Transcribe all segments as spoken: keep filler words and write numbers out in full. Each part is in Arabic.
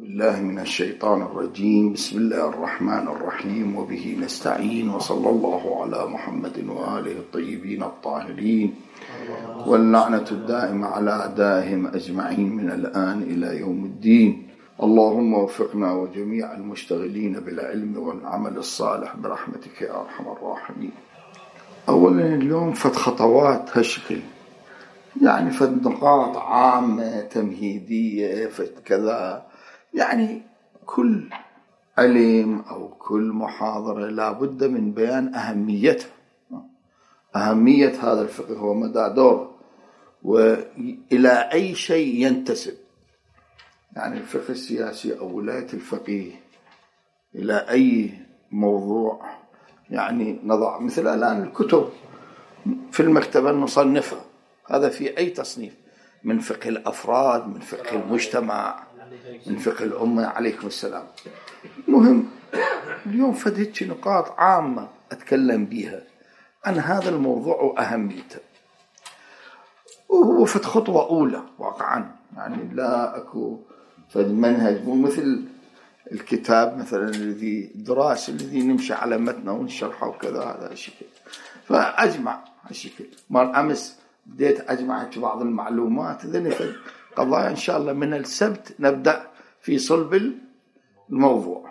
بالله من الشيطان الرجيم. بسم الله الرحمن الرحيم، وبه نستعين، وصلى الله على محمد وآله الطيبين الطاهرين، واللعنة الدائمة على أعدائهم أجمعين من الآن إلى يوم الدين. اللهم وفقنا وجميع المشتغلين بالعلم والعمل الصالح برحمتك يا أرحم الراحمين. أولا اليوم فد خطوات هالشكل، يعني فد نقاط عامة تمهيدية، فد كذا، يعني كل علم أو كل محاضرة لابد من بيان أهميتها، أهمية هذا الفقه ومدى دوره وإلى أي شيء ينتسب. يعني الفقه السياسي أو ولاية الفقيه إلى أي موضوع، يعني نضع مثل الآن الكتب في المكتبة نصنفها، هذا في أي تصنيف، من فقه الأفراد، من فقه المجتمع، من فقه الأمة. عليكم السلام. مهم اليوم فدتش نقاط عامة أتكلم بها عن هذا الموضوع وأهميته، وهو فد خطوة أولى واقعا، يعني لا أكو فد منهج، مو مثل الكتاب مثلا الذي دراسة الذي نمشي على متنه ونشرحه وكذا، هذا الشكل. فأجمع هالشكل. مر أمس بديت أجمع بعض المعلومات، ذني فد قضايا إن شاء الله من السبت نبدأ في صلب الموضوع.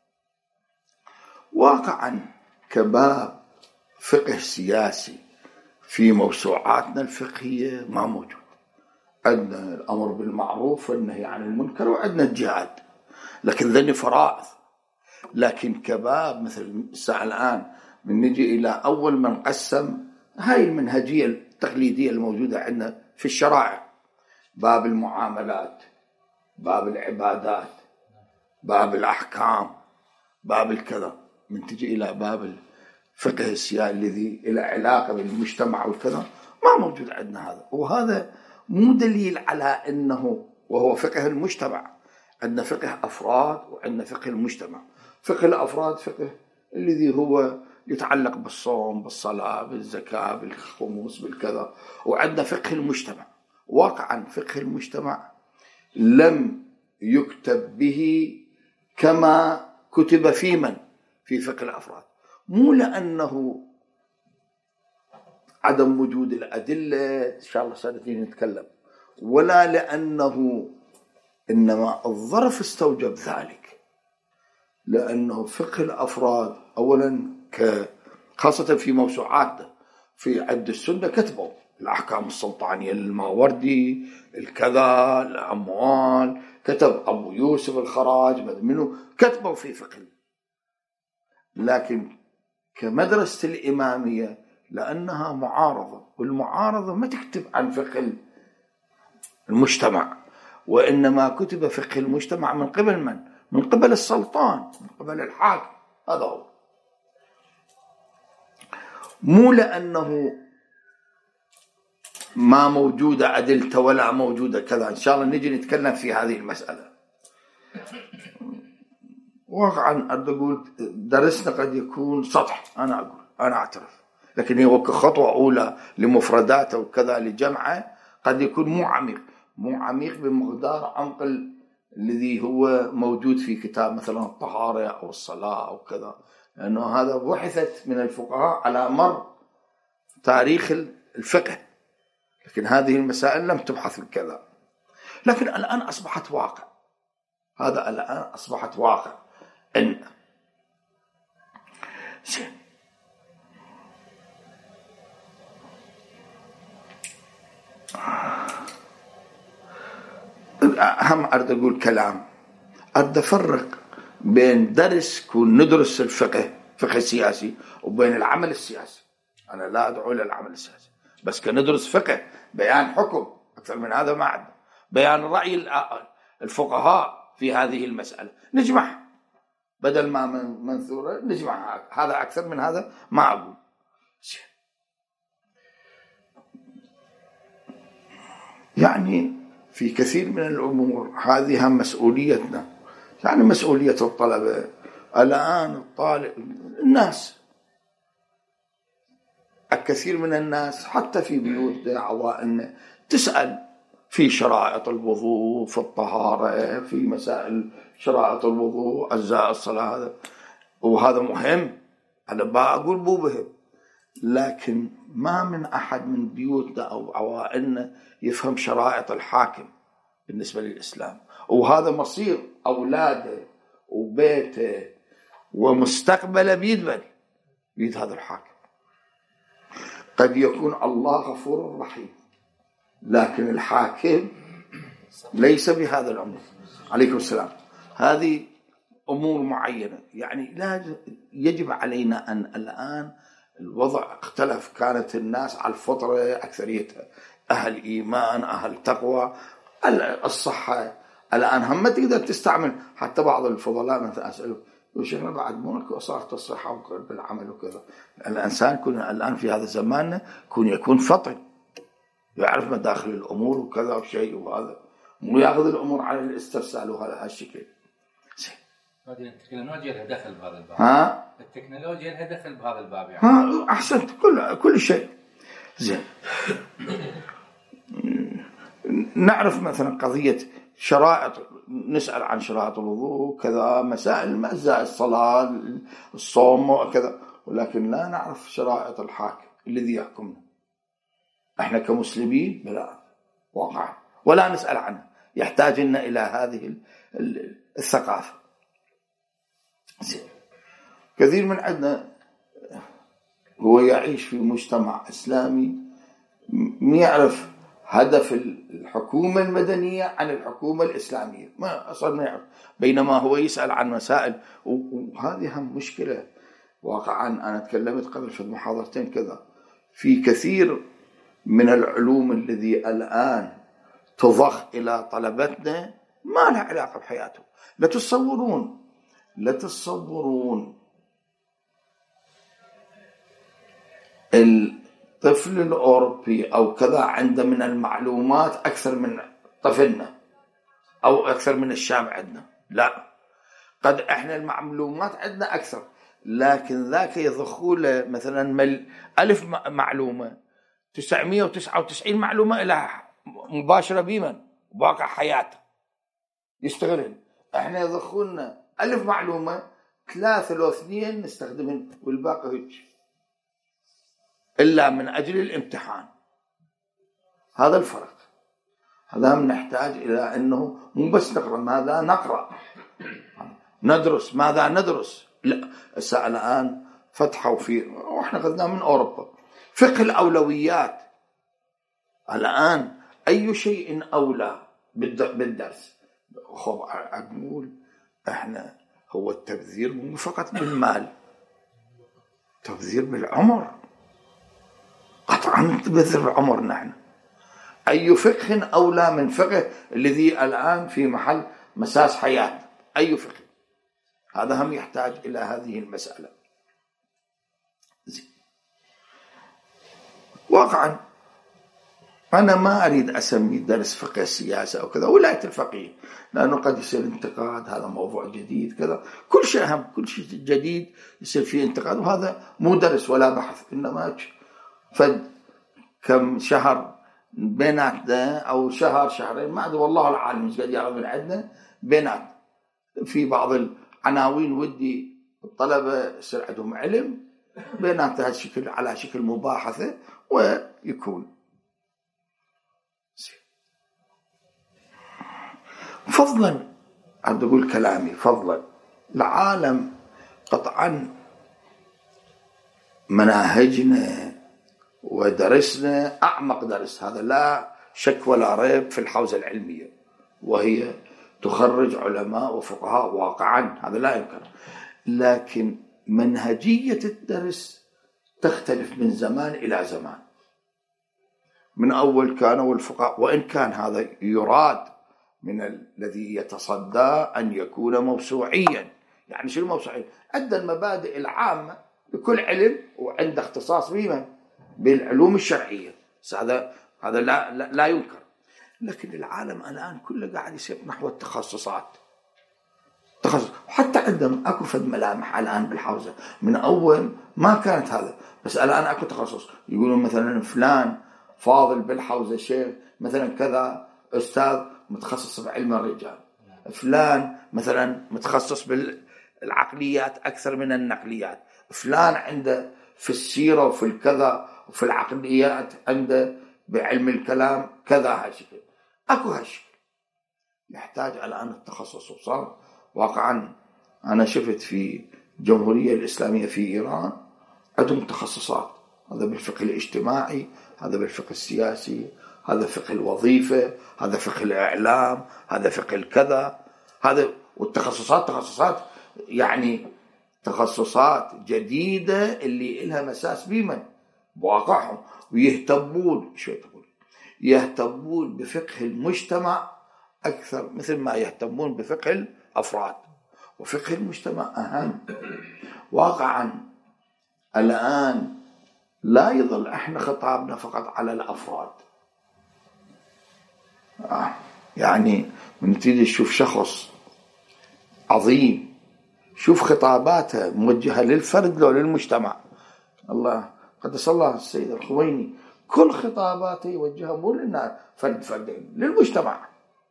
واقعا كباب فقه سياسي في موسوعاتنا الفقهية ما موجود. عندنا الأمر بالمعروف والنهي عن المنكر، وعندنا الجهاد، لكن ذني فرائض. لكن كباب مثل الساعة الآن من نجي إلى أول من قسم هاي المنهجية التقليدية الموجودة عندنا في الشرائع، باب المعاملات، باب العبادات، باب الأحكام، باب الكذا، من تجي إلى باب الفقه السياسي الذي إلى علاقة بالمجتمع والكذا، ما موجود عندنا هذا. وهذا مو دليل على أنه وهو فقه المجتمع. عندنا فقه أفراد وعندنا فقه المجتمع. فقه الأفراد فقه الذي هو يتعلق بالصوم، بالصلاة، بالزكاة، بالخموس، بالكذا. وعندنا فقه المجتمع. واقعا فقه المجتمع لم يكتب به كما كتب في من في فقه الأفراد، مو لأنه عدم وجود الأدلة، إن شاء الله سنتين نتكلم، ولا لأنه، إنما الظرف استوجب ذلك، لأنه فقه الأفراد أولا خاصة في موسوعاتنا في عد السنة كتبوا الأحكام السلطانية للماوردي، الكذا، الأموال، كتب أبو يوسف الخراج منه، كتبوا في فقه. لكن كمدرسة الإمامية لأنها معارضة، والمعارضة ما تكتب عن فقه المجتمع، وإنما كتب فقه المجتمع من قبل من؟ من قبل السلطان، من قبل الحاكم. هذا هو، مو لأنه ما موجودة أدلة ولا موجودة كذا. إن شاء الله نجي نتكلم في هذه المسألة. واقعا أقول درسنا قد يكون سطح، أنا أقول أنا أعترف، لكن هو كخطوة أولى لمفرداته وكذا لجمعه قد يكون مو عميق، مو عميق بمقدار عمق الذي هو موجود في كتاب مثلا الطهارة أو الصلاة أو كذا، لأنه هذا بحثت من الفقهاء على مر تاريخ الفقه، لكن هذه المسائل لم تبحث بكذا. لكن الآن أصبحت واقع، هذا الآن أصبحت واقع. إن أهم أريد أقول كلام، أريد أفرق بين درس كون ندرس الفقه فقه السياسي وبين العمل السياسي. أنا لا أدعو إلى العمل السياسي، بس كندرس فقه بيان حكم، أكثر من هذا ما عندنا. بيان رأي الفقهاء في هذه المسألة نجمع، بدل ما من منثورة نجمع، هذا أكثر من هذا ما أقول. يعني في كثير من الأمور هذه هم مسؤوليتنا، يعني مسؤولية الطلبة. الآن الطالب، الناس، الكثير من الناس حتى في بيوت عوائلنا تسأل في شرائط الوضوء، في الطهارة، في مسائل شرائط الوضوء، أجزاء الصلاة، هذا وهذا مهم. أنا بقول مو مهم، لكن ما من أحد من بيوتنا أو عوائلنا يفهم شرائط الحاكم بالنسبة للإسلام، وهذا مصير أولاده وبيته ومستقبله بيد بيد هذا الحاكم. قد يكون الله غفور رحيم، لكن الحاكم ليس بهذا العمر. عليكم السلام. هذه أمور معينة، يعني لا يجب علينا أن الآن الوضع اختلف، كانت الناس على الفطرة أكثريتها أهل إيمان أهل تقوى الصحة. الآن هم ما تقدر تستعمل، حتى بعض الفضلاء مثلا أسأله وشيخنا بعد مو صارت الصحة بالعمل وكذا. الإنسان يكون الآن في هذا زماننا يكون يكون فطن، يعرف مداخل الأمور وكذا وشيء، وهذا مو يأخذ الأمور على الاسترسال وهذا هالشكل. هذه التكنولوجيا لها دخل بهذا الباب. ها؟ التكنولوجيا لها دخل بهذا الباب يعني. ها أحسنت، كل كل شيء زين. نعرف مثلا قضية شرائط، نسأل عن شرائط الوضوء كذا، مسائل أجزاء الصلاة الصوم وكذا، ولكن لا نعرف شرائط الحاكم الذي يحكمنا احنا كمسلمين بلا واقع، ولا نسأل عنه. يحتاج لنا إلى هذه الثقافة. كثير من عندنا هو يعيش في مجتمع إسلامي ما يعرف هدف الحكومة المدنية عن الحكومة الإسلامية، ما أصلا ما يعرف، بينما هو يسأل عن مسائل، وهذه هم مشكلة واقعا. أنا تكلمت قبل في محاضرتين كذا، في كثير من العلوم الذي الآن تضخ إلى طلبتنا ما لها علاقة بحياته. لا تصورون لا تصورون الطفل الأوروبي أو كذا عنده من المعلومات أكثر من طفلنا أو أكثر من الشام عندنا، لا، قد إحنا المعلومات عندنا أكثر، لكن ذاك يضخوا له مثلا مل ألف معلومة، تسعمائة وتسعة وتسعين معلومة إلى مباشرة بمن واقع حياته يستغلن. إحنا يضخونا ألف معلومة، ثلاثة أو اثنين نستخدمهم والباقي هيك إلا من أجل الامتحان. هذا الفرق. هذا هم نحتاج إلى أنه مو بس نقرأ، ماذا نقرأ، ندرس ماذا ندرس. لا، الآن فتحوا في، وإحنا قدنا من أوروبا، فقه الأولويات. الآن أي شيء أولى بالدرس. خب أقول إحنا هو التبذير مو فقط بالمال، تبذير بالعمر، قطعا نبذر العمر. نحن أي فقه أولى من فقه الذي الآن في محل مساس حياة؟ أي فقه؟ هذا هم يحتاج إلى هذه المسألة. واقعا أنا ما أريد أسمي درس فقه السياسة أو كذا ولاية الفقيه، لأنه قد يصير انتقاد، هذا موضوع جديد كذا، كل شيء أهم، كل شيء جديد يصير فيه انتقاد، وهذا مو درس ولا بحث، إنما فد كم شهر بيناتنا أو شهر شهرين ما أدري والله العالم مش قد يعرف من عندنا بينات في بعض العناوين، ودي الطلبة يصير عندهم علم بينات هذا الشكل على شكل مباحثة ويكون فضلا. عاد أقول كلامي فضلا، العالم قطعا مناهجنا ودرسنا أعمق درس، هذا لا شك ولا ريب، في الحوزة العلمية، وهي تخرج علماء وفقهاء واقعا، هذا لا يمكن. لكن منهجية الدرس تختلف من زمان إلى زمان. من أول كانوا الفقهاء، وإن كان هذا يراد من الذي يتصدى أن يكون موسوعيا. يعني شو الموسوعيا؟ عند المبادئ العامة لكل علم، وعنده اختصاص بمن؟ بالعلوم الشرعية، هذا هذا لا, لا لا ينكر. لكن العالم الآن كله قاعد يسير نحو التخصصات، تخصص. حتى عندهم اكو فد ملامح الآن بالحوزة، من أول ما كانت هذا، بس الآن اكو تخصص. يقولون مثلا فلان فاضل بالحوزة شيخ مثلا كذا، أستاذ متخصص بعلم الرجال، فلان مثلا متخصص بالعقليات أكثر من النقليات، فلان عنده في السيرة وفي الكذا وفي العقليات عنده بعلم الكلام كذا. هالشكل أكو هالشكل يحتاج الآن التخصص. وصار واقعا أنا شفت في الجمهورية الإسلامية في إيران عندهم تخصصات، هذا بالفقه الاجتماعي، هذا بالفقه السياسي، هذا فقه الوظيفة، هذا فقه الإعلام، هذا فقه الكذا، هذا. والتخصصات تخصصات يعني تخصصات جديدة اللي إلها مساس بمن بواقعهم، ويهتمون شو تقول يهتمون بفقه المجتمع أكثر مثل ما يهتمون بفقه الأفراد. وفقه المجتمع أهم. واقعا الآن لا يظل احنا خطابنا فقط على الأفراد. آه. يعني من تريد تشوف شخص عظيم شوف خطاباته موجهة للفرد لو للمجتمع. الله قدس الله السيد الخويني كل خطاباته يوجهها مو للناس فرد فردين، للمجتمع.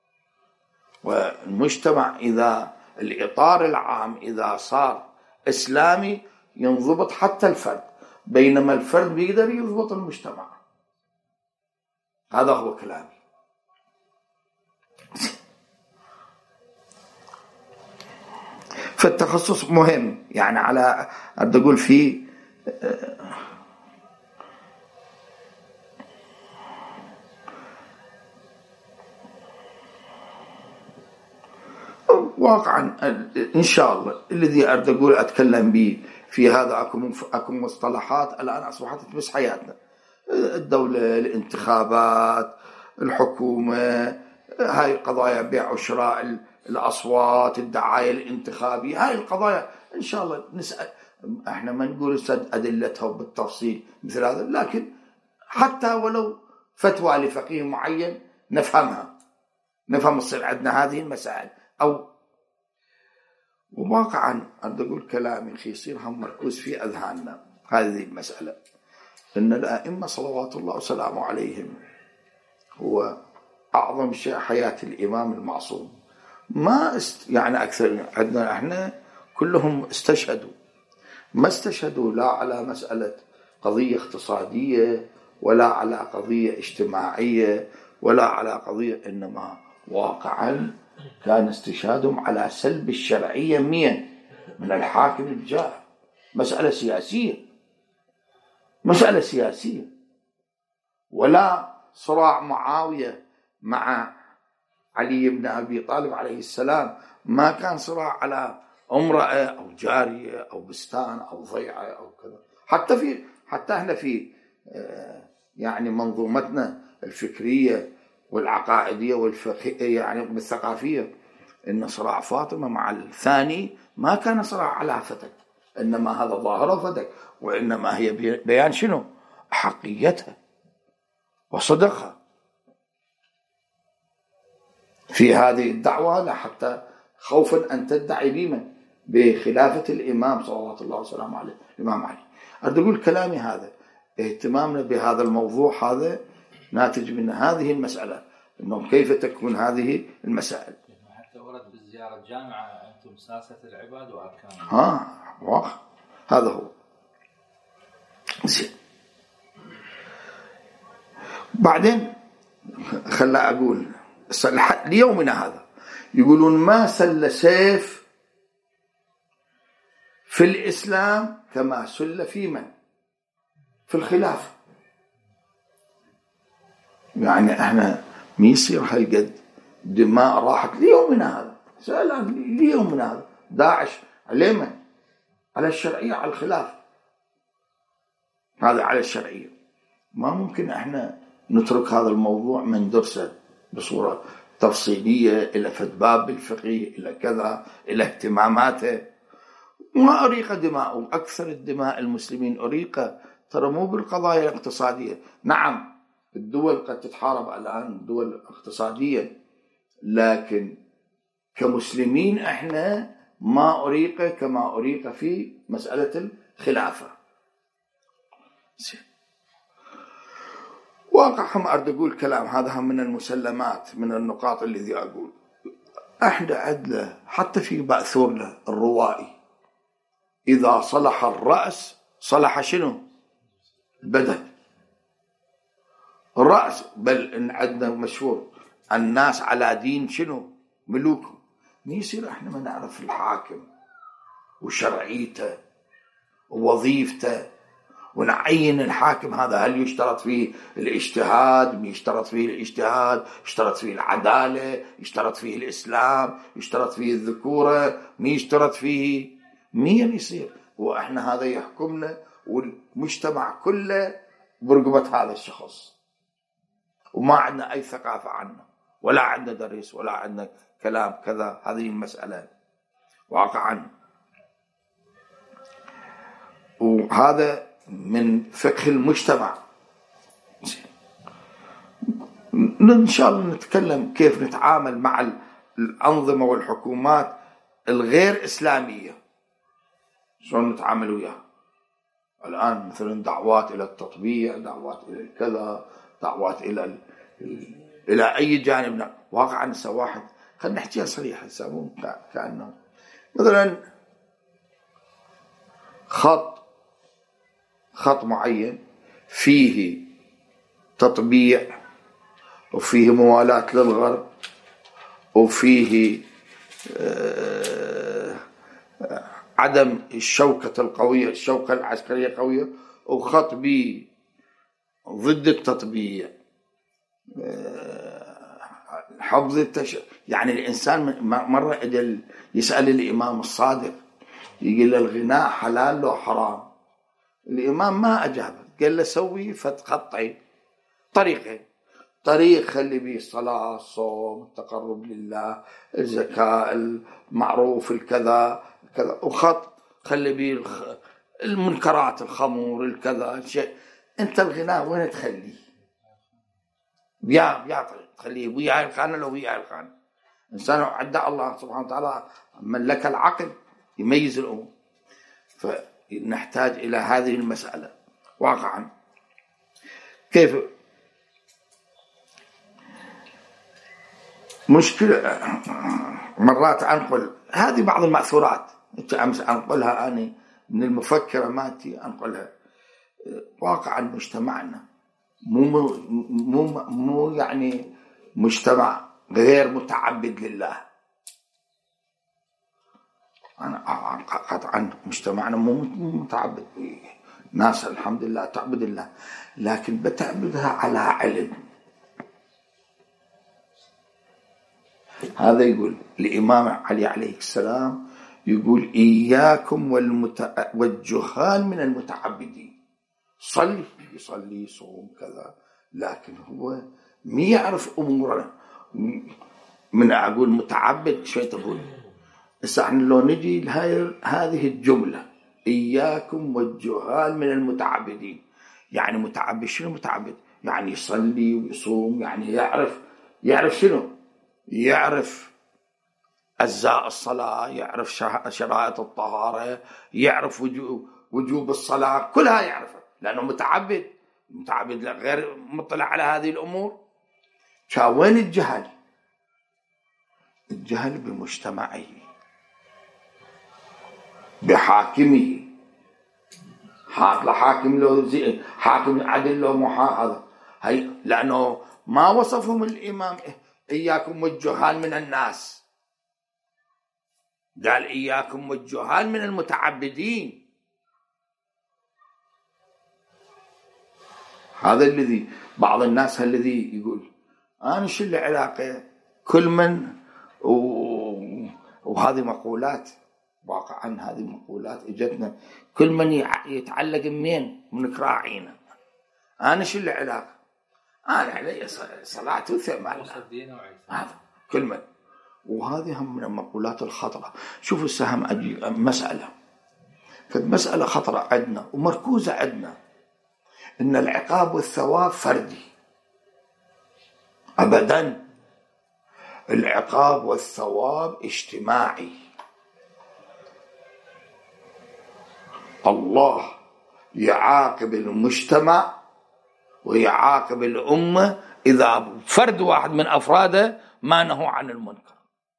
والمجتمع إذا الإطار العام إذا صار إسلامي ينضبط حتى الفرد، بينما الفرد بيقدر يضبط المجتمع. هذا هو كلامي. فالتخصص مهم، يعني على أقدر أقول فيه واقعا إن شاء الله الذي أريد أقول أتكلم به في هذا. أكو أكو مصطلحات الآن أصبحت تمس حياتنا، الدولة، الانتخابات، الحكومة، هاي القضايا، بيع وشراء الأصوات، الدعاية الانتخابية، هاي القضايا إن شاء الله نسأل. احنا ما نقول سد أدلتها بالتفصيل مثل هذا، لكن حتى ولو فتوى لفقيه معين نفهمها، نفهم تصير عندنا هذه المسائل. أو وواقعا أريد أقول كلامي خي يصير هم مركوز في أذهاننا هذه المسألة، إن الأئمة صلوات الله وسلامه عليهم هو أعظم شيء حياة الإمام المعصوم. ما است يعني أكثر عندنا إحنا كلهم استشهدوا، ما استشهدوا لا على مسألة قضية اقتصادية ولا على قضية اجتماعية ولا على قضية، إنما واقعا كان استشهادهم على سلب الشرعية مين من الحاكم الجائر. مسألة سياسية، مسألة سياسية. ولا صراع معاوية مع علي بن أبي طالب عليه السلام ما كان صراع على امرأة أو جارية أو بستان أو ضيعة أو كذا. حتى في حتى احنا في يعني منظومتنا الفكرية والعقائدية والفقهية يعني بالثقافية، إن صراع فاطمة مع الثاني ما كان صراع على فتك، إنما هذا ظاهر فتك، وإنما هي بيان شنو؟ حقيتها وصدقها في هذه الدعوة، لا حتى خوفا أن تدعي بمن بخلافة الإمام صلى الله عليه وسلم عليه الإمام علي. أريد أقول كلامي هذا اهتمامنا بهذا الموضوع هذا ناتج من هذه المسألة، إنه كيف تكون هذه المسائل. حتى ورد بالزيارة الجامعة أنتم ساسة العباد وأركانهم. ها واقع هذا هو. بعدين خلا أقول ليومنا هذا يقولون ما سل سيف في الإسلام كما سل في من في الخلافة. يعني احنا ما يصير هالقد دماء راحت ليومنا هذا، سأل ليومنا هذا داعش على من؟ على الشرعية، على الخلافة، هذا على الشرعية. ما ممكن احنا نترك هذا الموضوع من درسه بصورة تفصيلية إلى فتباب الفقه إلى كذا إلى اهتماماته. ما أريق دماء أكثر الدماء المسلمين أريق ترى مو بالقضايا الاقتصادية. نعم الدول قد تتحارب الآن دول اقتصادية، لكن كمسلمين احنا ما أريق كما أريق في مسألة الخلافة. واقع هم أريد أقول كلام هذا هم من المسلمات، من النقاط الذي أقول. احنا عندنا حتى في مأثور له الروائي، إذا صلح الرأس صلح شنو؟ البدن. الرأس، بل إن عندنا مشهور الناس على دين شنو؟ ملوكهم. ما يصير احنا ما نعرف الحاكم وشرعيته ووظيفته ونعين الحاكم هذا، هل يشترط فيه الاجتهاد؟ ما يشترط فيه الاجتهاد، يشترط فيه العدالة، يشترط فيه الإسلام، يشترط فيه الذكورة، ما يشترط فيه مين يصير. وإحنا هذا يحكمنا والمجتمع كله برقبة هذا الشخص، وما عندنا أي ثقافة عنه، ولا عندنا درس، ولا عندنا كلام كذا. هذه المسألة واقعا، وهذا من فقه المجتمع. إن شاء الله نتكلم كيف نتعامل مع الأنظمة والحكومات الغير إسلامية، شلون نتعامل وياها. الآن مثلا دعوات إلى التطبيع، دعوات إلى الكذا، دعوات إلى إلى أي جانب. واقعا هسه واحد، خلينا نحكيها صريحة، يسمون كأنه مثلا خط خط معين فيه تطبيع وفيه موالاة للغرب وفيه آه عدم الشوكة القوية، الشوكة العسكرية قوية، وخط بي ضد التطبيع، آه حفظ التش... يعني الإنسان مرة إذا يسأل الإمام الصادق يقول له الغناء حلال لو حرام، الإمام ما أجاب، قال له سوي فتخطي طريقين: طريق خلي به الصلاة، الصوم، التقرب لله، الزكاة، المعروف، الكذا كذا، وخط خلي به المنكرات، الخمور، الكذا شيء. أنت الغناء وين تخليه؟ بيا بيا طريق تخليه ويا الخانة لو ويا الخانة. إنسان عدى الله سبحانه وتعالى ملك العقل يميز الأمور، فنحتاج إلى هذه المسألة واقعا. كيف مشكلة مرات أنقل هذه بعض المأثورات أمس أنقلها أنا من المفكرة ماتي أنقلها. واقعا مجتمعنا مو مو مو يعني مجتمع غير متعبد لله. أنا قطعا مجتمعنا مو متعبد، ناس الحمد لله تعبد الله، لكن بتعبدها على علم. هذا يقول الإمام علي عليه السلام، يقول إياكم والمت... والجهال من المتعبدين. صلي يصلي يصوم كذا، لكن هو ما يعرف أمورنا. من أقول متعبد شو تقول؟ هسه احنا لو نجي لهاي هذه الجملة إياكم والجهال من المتعبدين، يعني متعبد شنو؟ متعبد يعني يصلي ويصوم، يعني يعرف يعرف شنو؟ يعرف أجزاء الصلاة، يعرف شرائط الطهارة، يعرف وجوب الصلاة، كلها يعرفها لأنه متعبد. متعبد غير مطلع على هذه الأمور. وين الجهل؟ الجهل بمجتمعه، بحاكمه. حاط لحاكم له زي حاكم عدل له محافظ، هي لأنه ما وصفهم الإمام إياكم والجهال من الناس، قال إياكم والجهال من المتعبدين. هذا الذي بعض الناس الذي يقول أنا شو العلاقة كل من و... وهذه مقولات. واقعا هذه مقولات اجتنا، كل من يتعلق منين؟ من كراعينا. أنا شو العلاقة؟ أنا علي صلاة وثمان هذا كل من. وهذه هم من المقولات الخطرة. شوفوا السهم أجي مسألة فالمسألة خطرة عندنا ومركوزة عندنا، إن العقاب والثواب فردي. أبدا، العقاب والثواب اجتماعي. الله يعاقب المجتمع ويعاقب الأمة إذا فرد واحد من أفراده ما نهوا عن المنكر.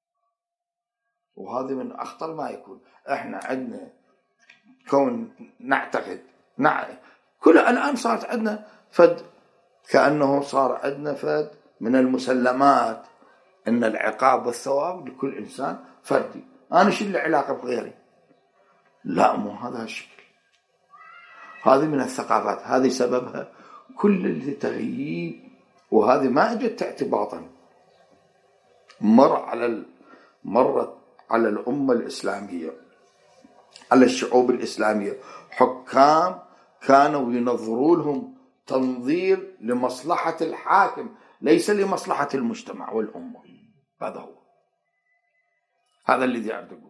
وهذا من أخطر ما يكون. إحنا عندنا كون نعتقد نع... كل الآن صارت عندنا فد، كأنه صار عندنا فد من المسلمات أن العقاب والثواب لكل إنسان فردي. أنا شو اللي علاقة بغيري؟ لا، مو هذا الشكل. هذه من الثقافات، هذه سببها كل التغييب، وهذه ما اجت اعتباطا. مر على مرت على الأمة الإسلامية، على الشعوب الإسلامية حكام كانوا ينظروا لهم تنظير لمصلحة الحاكم ليس لمصلحة المجتمع والأمة. هذا هو، هذا الذي أريد أقول.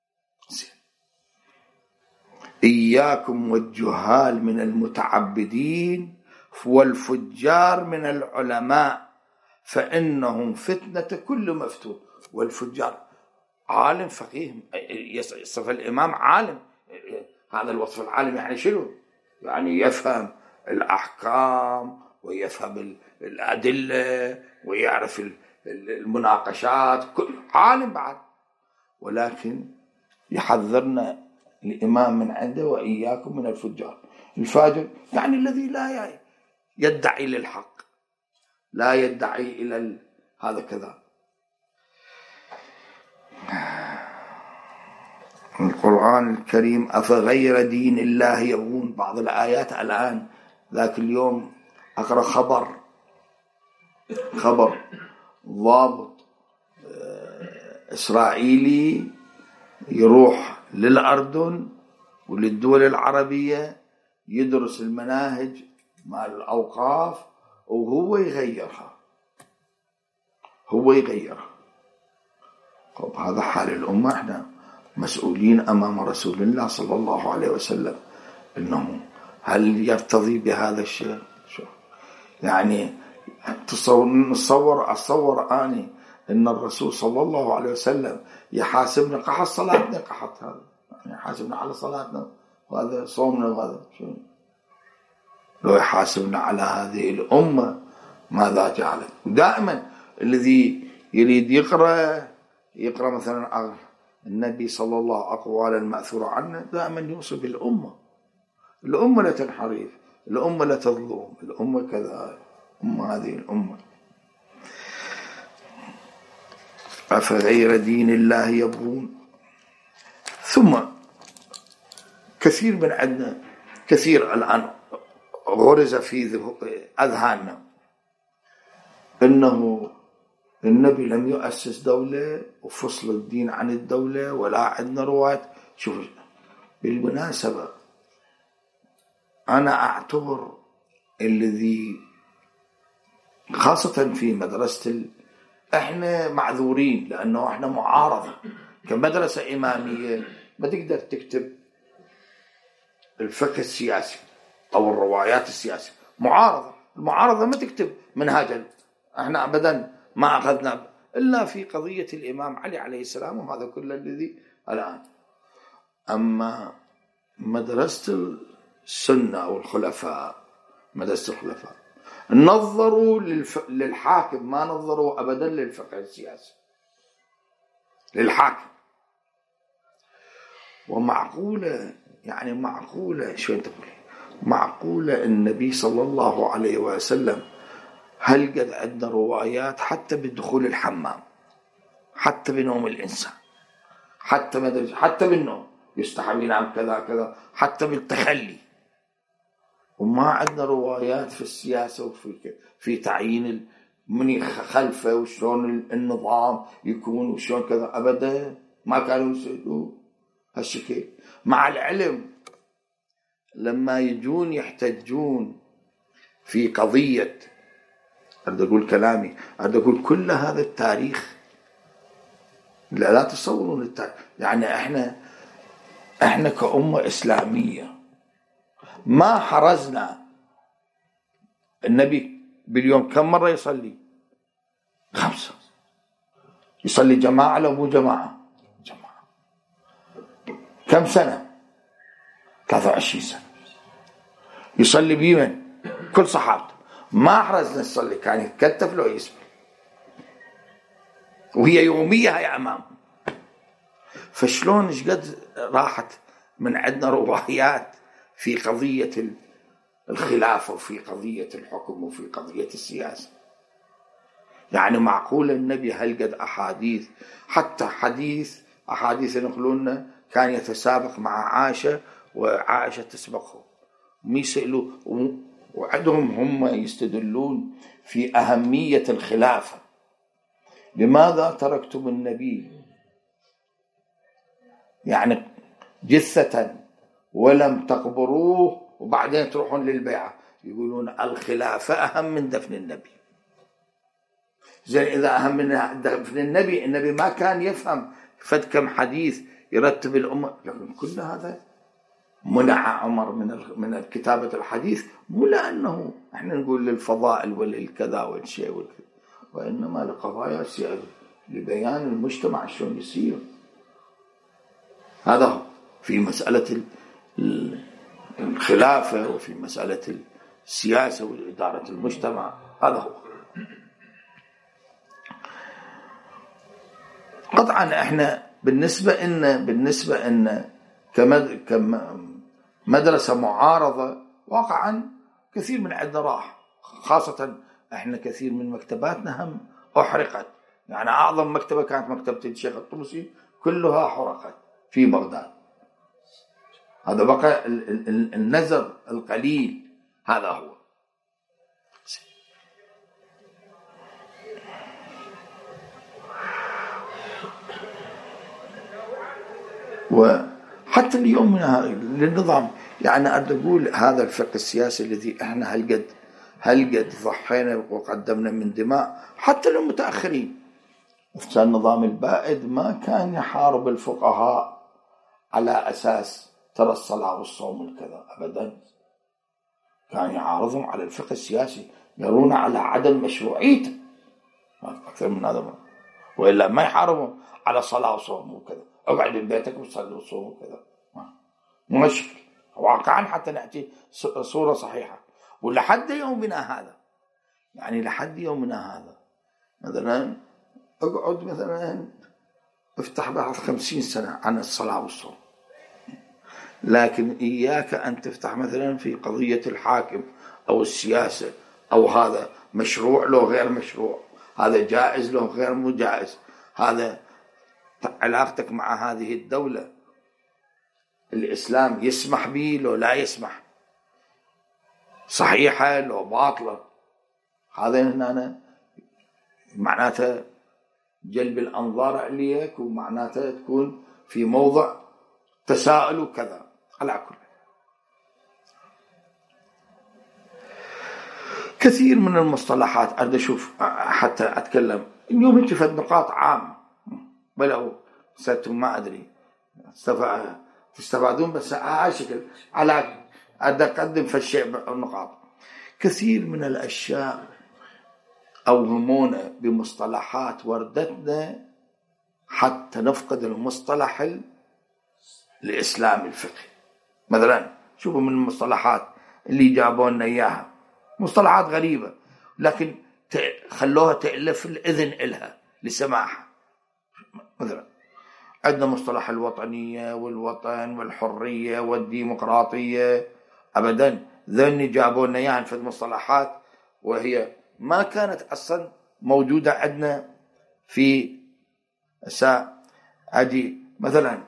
إياكم والجهال من المتعبدين والفجار من العلماء فإنهم فتنة كل مفتون. والفجار عالم فقيه، يصف الإمام عالم. هذا الوصف العالم يعني شنو؟ يعني يفهم الأحكام ويفهم الأدلة ويعرف المناقشات، كل عالم بعد. ولكن يحذرنا الإمام من عنده وإياكم من الفجار. الفاجر يعني الذي لا يدعي للحق، لا يدعي إلى هذا كذا. القرآن الكريم أفغير دين الله يبغون. بعض الآيات الآن، ذاك اليوم أقرأ خبر خبر ضابط إسرائيلي يروح للأردن وللدول العربية يدرس المناهج مع الأوقاف وهو يغيرها، هو يغيرها. طب هذا حال الأمة. احنا مسؤولين أمام رسول الله صلى الله عليه وسلم، إنه هل يرتضي بهذا الشيء؟ يعني تصور أتصور أني إن الرسول صلى الله عليه وسلم يحاسبنا قحط صلاتنا، قحط هذا يعني يحاسبنا على صلاتنا وهذا صومنا وهذا شو. لو يحاسبنا على هذه الأمة ماذا جعلت؟ دائما الذي يريد يقرأ يقرأ مثلا النبي صلى الله أقوال المأثورة عنه، دائما يوصف الأمة. الأمة لا تنحرف، الأمة لا تظلم، الأمة كذا، أمة هذه الأمة. أفغير دين الله يبغون. ثم كثير من عندنا، كثير الآن غرز في أذهاننا أنه النبي لم يؤسس دولة وفصل الدين عن الدولة، ولا عندنا رواية. شوف بالمناسبة أنا أعتبر الذي خاصة في مدرسة ال... احنا معذورين لأنه احنا معارضة كمدرسة إمامية. ما تقدر تكتب الفقه السياسي أو الروايات السياسية، معارضة. المعارضة ما تكتب منهاجا. احنا أبدا ما أخذنا إلا في قضية الإمام علي عليه السلام، وهذا كل الذي الآن. أما مدرسة السنة أو الخلفاء، مدرسة الخلفاء نظروا للف... للحاكم، ما نظروا أبدا للفقه السياسي، للحاكم. ومعقولة يعني معقولة شو أنت تقول، معقولة النبي صلى الله عليه وسلم هل قد عندنا روايات حتى بدخول الحمام، حتى بنوم الإنسان، حتى مدرج، حتى بالنوم يستحب ينام كذا كذا، حتى بالتخلي. وما عندنا روايات في السياسة وفي في تعيين من خلفه وشلون النظام يكون وشلون كذا. أبدا ما كانوا يسألوا هالشكل. مع العلم لما يجون يحتجون في قضية، أريد أقول كلامي، أريد أقول كل هذا التاريخ لا, لا تصورون التاريخ. يعني إحنا إحنا كأمة إسلامية ما حرزنا. النبي باليوم كم مرة يصلي؟ خمسة. يصلي جماعة لو مو جماعة؟ جماعة. كم سنة؟ ثلاثة وعشرين سنة. يصلي بيمن كل صحابته. ما حرزنا نصلي، كان يتكتف له يسمع، وهي يومية هاي أمامهم. فشلون شقد راحت من عندنا روايات في قضية الخلافة وفي قضية الحكم وفي قضية السياسة. يعني معقول النبي هلقد أحاديث، حتى حديث أحاديث ينقلون كان يتسابق مع عائشة وعائشة تسبقه، ويسألوا، وعندهم هم يستدلون في أهمية الخلافة. لماذا تركتم النبي يعني جثة ولم تقبروه وبعدين تروحون للبيعة؟ يقولون الخلافة أهم من دفن النبي. زي إذا أهم من دفن النبي، النبي ما كان يفهم فد كم حديث يرتب الأمة، لكن كل هذا منع عمر من من كتابة الحديث، مو لأنه احنا نقول للفضائل وللكذا والشيء والكذا، وإنما لقضايا سياسية لبيان المجتمع شلون يصير. هذا هو في مسألة الخلافة وفي مسألة السياسة وإدارة المجتمع. هذا هو. قطعا احنا بالنسبة إن بالنسبة إن كمدرسة معارضة واقعا كثير من عندنا راح، خاصة احنا كثير من مكتباتنا هم أحرقت. يعني أعظم مكتبة كانت مكتبة الشيخ الطوسي كلها حرقت في بغداد. هذا بقى النزر القليل. هذا هو. وحتى اليوم للنظام، يعني أريد أقول هذا الفقه السياسي الذي احنا هالقد هالقد ضحينا وقدمنا من دماء، حتى للمتأخرين. النظام البائد ما كان يحارب الفقهاء على أساس ترى الصلاة والصوم والكذا، أبدا. كان يعارضهم على الفقه السياسي، يرون على عدم مشروعيته أكثر من هذا. وإلا ما يحاربهم على صلاة وصوم وكذا، اقعد ببيتك وصلي وصوم وكذا، مشكل واقعا حتى نأتي صورة صحيحة. ولحد يومنا هذا، يعني لحد يومنا هذا مثلا اقعد مثلا افتح بعد خمسين سنة عن الصلاة والصوم، لكن إياك أن تفتح مثلا في قضية الحاكم أو السياسة، أو هذا مشروع له غير مشروع، هذا جائز له غير مو جائز، هذا علاقتك مع هذه الدولة الإسلام يسمح به لو لا يسمح، صحيحة لو باطلة. هذا هنا معناته جلب الأنظار عليك، ومعناته تكون في موضع تساؤل وكذا. على كل كثير من المصطلحات أريد أشوف حتى أتكلم اليوم انت في نقاط عامة، ولو ستم ما أدري تستفادون، بس على شكل على أريد أقدم في الشيء النقاط. كثير من الأشياء أوهمونا بمصطلحات وردتنا حتى نفقد المصطلح الإسلامي الفقهي. مثلا شوفوا من المصطلحات اللي جابوا لنا إياها، مصطلحات غريبة لكن خلوها تألف الإذن إلها لسماعها. مثلا عندنا مصطلح الوطنية والوطن والحرية والديمقراطية، أبدا ذني جابوا لنا إياها في المصطلحات وهي ما كانت أصلا موجودة عندنا في ساعة عدي. مثلا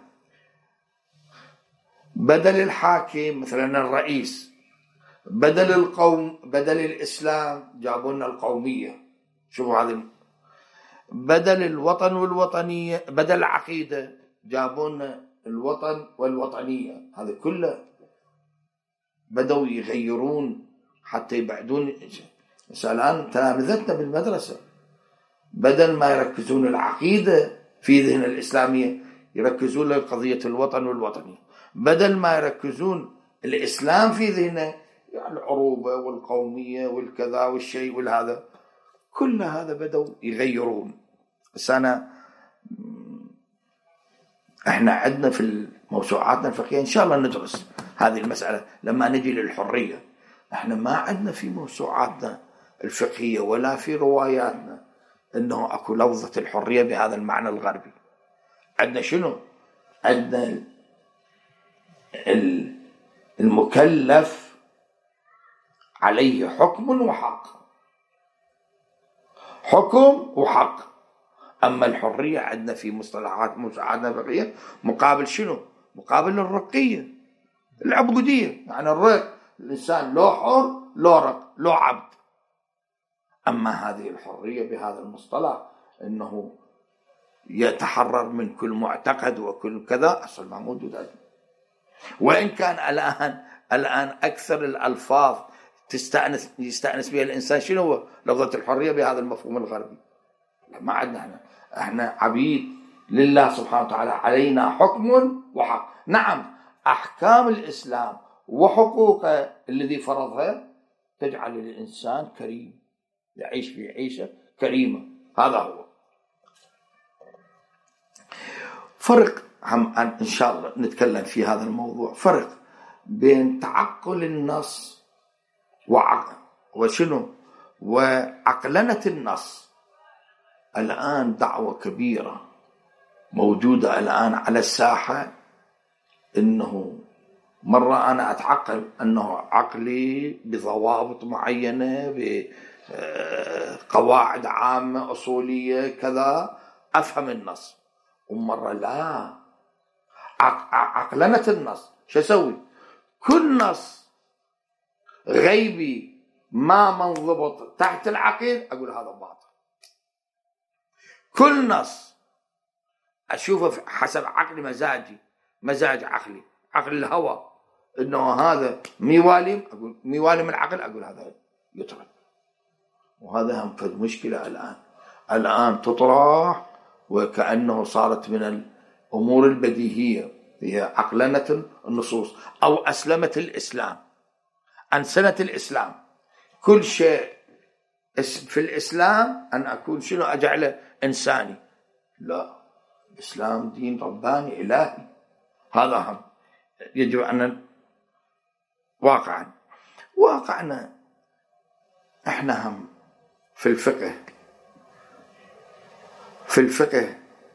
بدل الحاكم مثلا الرئيس، بدل القوم بدل الإسلام جابوا لنا القومية. شوفوا هذا، بدل الوطن والوطنية، بدل العقيدة جابوا لنا الوطن والوطنية. هذا كله بدوا يغيرون حتى يبعدون. الآن تلامذتنا بالمدرسة بدل ما يركزون العقيدة في ذهن الإسلامية يركزون لقضية الوطن والوطنية، بدل ما يركزون الإسلام في ذهنه يعني العروبة والقومية والكذا والشيء والهذا. كل هذا بدوا يغيرون. بس أنا احنا عندنا في موسوعاتنا الفقهية إن شاء الله ندرس هذه المسألة لما نجي للحرية. احنا ما عندنا في موسوعاتنا الفقهية ولا في رواياتنا أنه أكو لفظة الحرية بهذا المعنى الغربي. عندنا شنو؟ عندنا المكلف عليه حكم وحق، حكم وحق. أما الحرية عندنا في مصطلحات مساعدة فقهية مقابل شنو؟ مقابل الرقية، العبودية، يعني الرق، الإنسان لو حر لو رق لو عبد. أما هذه الحرية بهذا المصطلح أنه يتحرر من كل معتقد وكل كذا، أصل ما موجود عندنا. وإن كان الآن الآن أكثر الألفاظ تستأنس يستأنس بها الإنسان شنو هو؟ لفظة الحرية بهذا المفهوم الغربي. ما عندنا احنا احنا عبيد لله سبحانه وتعالى، علينا حكم وحق. نعم، أحكام الإسلام وحقوقه الذي فرضها تجعل الإنسان كريم، يعيش في عيشة كريمة. هذا هو فرق. هم إن شاء الله نتكلم في هذا الموضوع، فرق بين تعقل النص وعقل وشنو وعقلنة النص. الآن دعوة كبيرة موجودة الآن على الساحة، إنه مرة أنا أتعقل أنه عقلي بضوابط معينة بقواعد عامة أصولية كذا أفهم النص، ومرة لا، عقلنة النص. شو أسوي؟ كل نص غيبي ما منضبط تحت العقل أقول هذا باطل. كل نص أشوفه حسب عقلي، مزاجي، مزاج عقلي، عقل الهوى، إنه هذا ميوالي أقول ميوالي من العقل، أقول هذا يترك. وهذا هم فد مشكلة الآن الآن تطرح وكأنه صارت من الأمور البديهية، هي عقلنة النصوص أو أسلمة الإسلام، أنسنة الإسلام. كل شيء في الإسلام أن أكون شنو أجعله إنساني. لا، الإسلام دين رباني إلهي. هذا هم يجب أن واقعا واقعنا احنا هم في الفقه في الفقه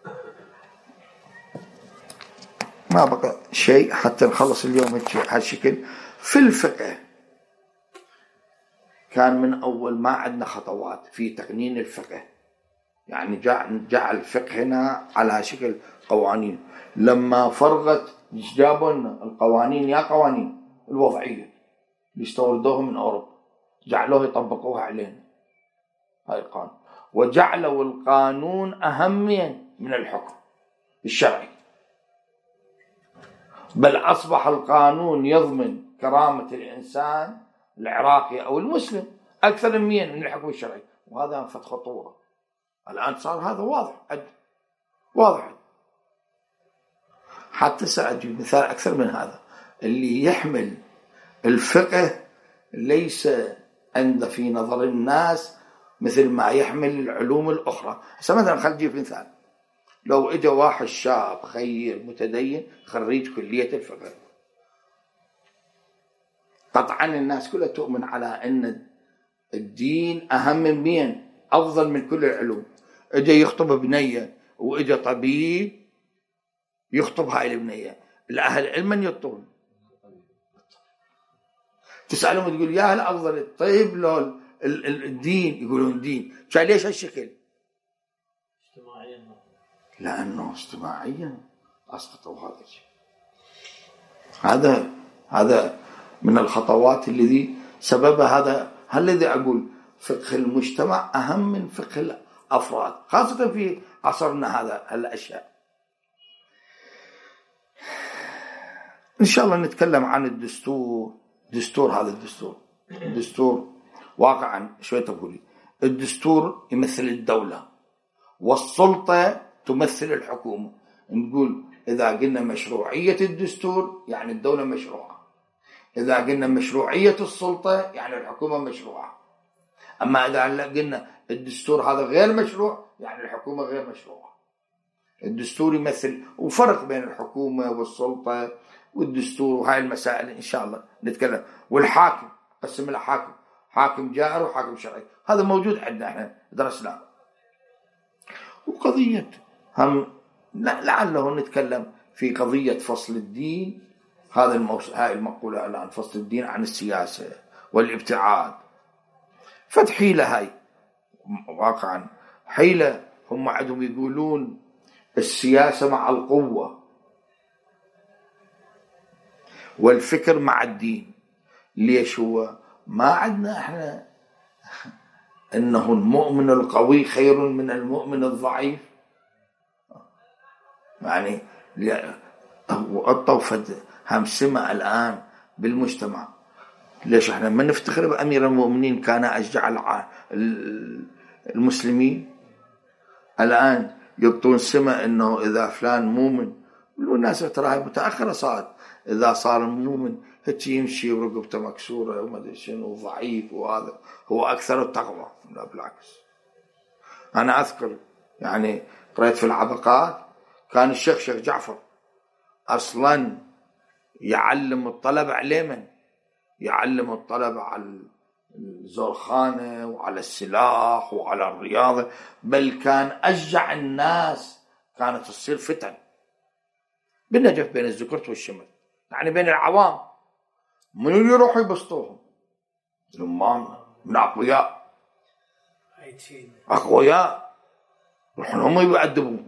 ما بقى شيء حتى نخلص اليوم هالشكل. في الفقه كان من أول ما عندنا خطوات في تقنين الفقه، يعني جعل فقهنا على شكل قوانين. لما فرغت جابوا لنا القوانين، يا قوانين الوضعية اللي استوردوها من أوروبا، جعلوها يطبقوها علينا هاي القانون، وجعلوا القانون أهميا من الحكم الشرعي. بل أصبح القانون يضمن كرامة الإنسان العراقي أو المسلم أكثر من الحكم الشرعي. وهذا فت خطورة. الآن صار هذا واضح واضح. حتى سأجيب مثال أكثر من هذا. اللي يحمل الفقه ليس عند في نظر الناس مثل ما يحمل العلوم الأخرى. مثلا خلينا نجيب مثال. لو اجى واحد شاب خير متدين خريج كلية الفقه، قطعا الناس كلها تؤمن على أن الدين أهم من مين، أفضل من كل العلوم. اجى يخطب بنية واجى طبيب يخطب هاي البنية، الأهل علما يطون، تسألهم تقول يا هل أفضل الطيب لو الدين؟ يقولون الدين. كان ليش هالشكل؟ اجتماعيا، لأنه اجتماعيا أسقطوا هذا الشيء. هذا هذا من الخطوات الذي سبب هذا. هل الذي أقول فقه المجتمع أهم من فقه الأفراد، خاصة في عصرنا هذا الأشياء. إن شاء الله نتكلم عن الدستور. دستور هذا الدستور الدستور واقعا شوية تقولي الدستور يمثل الدولة والسلطة تمثل الحكومة. نقول إذا قلنا مشروعية الدستور يعني الدولة مشروعة، إذا قلنا مشروعية السلطة يعني الحكومة مشروعة. أما إذا قلنا الدستور هذا غير مشروع يعني الحكومة غير مشروعة. الدستور يمثل، وفرق بين الحكومة والسلطة والدستور وهاي المسائل إن شاء الله نتكلم. والحاكم، قسم الحاكم، حاكم جائر وحاكم شرعي، هذا موجود عندنا احنا درسناه. وقضية هم لعله نتكلم في قضية فصل الدين، هذا الموس... هاي المقولة الآن، فصل الدين عن السياسة والابتعاد. فد حيلة هاي واقعا، حيلة هم عندهم يقولون السياسة مع القوة والفكر مع الدين. ليش؟ هو ما عندنا احنا انه المؤمن القوي خير من المؤمن الضعيف، يعني الطوفة هم سمة الآن بالمجتمع. ليش احنا ما نفتخر بأمير المؤمنين كان أشجع المسلمين؟ الآن يبطون سمة انه اذا فلان مؤمن، والناس تراها متأخرة صارت، اذا صار المؤمن هيك يمشي ورقبته مكسورة وما ادري شنو ضعيف، وهذا هو اكثر التقوى. لا بالعكس، انا اذكر يعني قريت في العبقات كان الشيخ شيخ جعفر اصلا يعلم الطلبة على من يعلم الطلبة على الزرخانة وعلى السلاح وعلى الرياضة، بل كان أشجع الناس كانت تصير فتن بالنجف بين الزكرت والشمل، يعني بين العوام. من اللي يروحوا يبسطوهم؟ زمان من أقوياء أقوياء يروحون هم يؤدبون.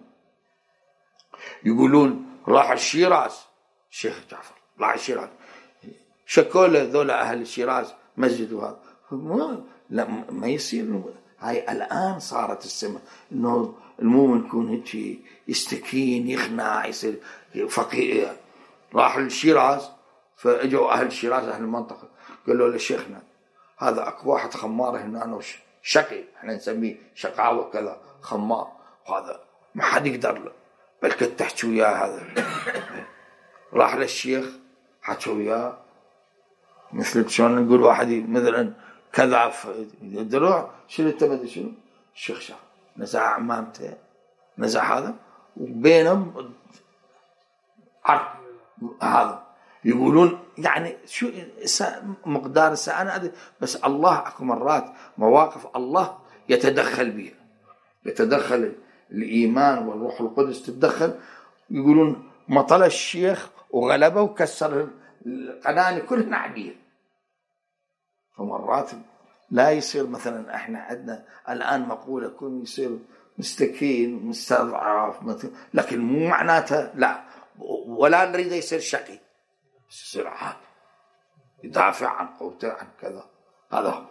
يقولون راح الشيراز، الشيخ جعفر راح الشيراز، شكوا له ذولا أهل الشيراز مسجد وهذا، لا ما يصير. هاي الآن صارت السمة إنه المؤمن يكون هيك يستكين يخنع يصير فقير. راح الشيراز فاجوا أهل الشيراز أهل المنطقة قالوا له شيخنا هذا أكو واحد خمار هنا أنا شقي، احنا نسميه شقاوة كذا خمار، وهذا ما حد يقدر له، بل كنت تحكي وياه هذا. راح للشيخ حكوا وياه مثل شلون نقول واحد مثلا كذا في الدروع شنو تبدي شنو الشيخ شاف نزع عمامته نزع هذا وبينهم عرق هذا. يقولون يعني شو مقدار الساعة أنا أدري، بس الله أكو مرات مواقف الله يتدخل بها، يتدخل الإيمان والروح القدس تتدخل. يقولون مطل الشيخ وغلبه وكسر القناني كلها عبير. فمرات لا يصير مثلا احنا عندنا الآن مقولة كون يصير مستكين مستضعف مثلا، لكن مو معناتها لا، ولا نريد يصير شقي، بس يصير عاد يدافع عن قوته عن كذا. هذا هو.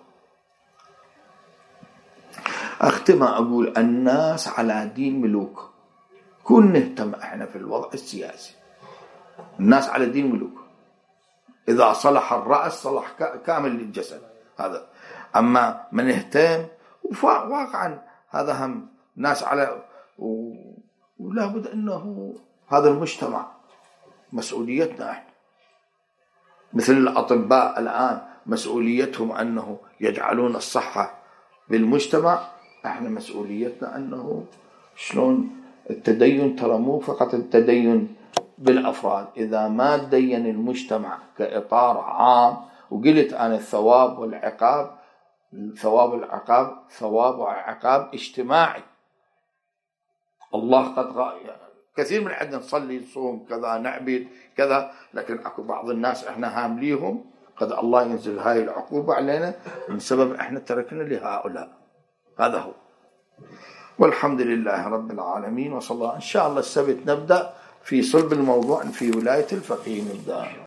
أختم أقول الناس على دين ملوك، كون نهتم احنا في الوضع السياسي الناس على دين ملوك، إذا صلح الرأس صلح كامل للجسد. هذا أما من اهتم واقعا هذا هم ناس على و... ولا بد أنه هذا المجتمع مسؤوليتنا احنا، مثل الأطباء الآن مسؤوليتهم أنه يجعلون الصحة بالمجتمع، احنا مسؤوليتنا أنه شلون التدين، ترى مو فقط التدين بالأفراد، إذا ما تدين المجتمع كإطار عام. وقلت أنا الثواب والعقاب، ثواب العقاب ثواب وعقاب اجتماعي. الله قد غاية كثير من عندنا نصلي نصوم كذا نعبد كذا، لكن أكو بعض الناس إحنا هامليهم قد الله ينزل هاي العقوبة علينا من سبب إحنا تركنا لهؤلاء. هذا هو. والحمد لله رب العالمين، وصلى الله. إن شاء الله السبت نبدأ في صلب الموضوع في ولاية الفقيه نبدأ.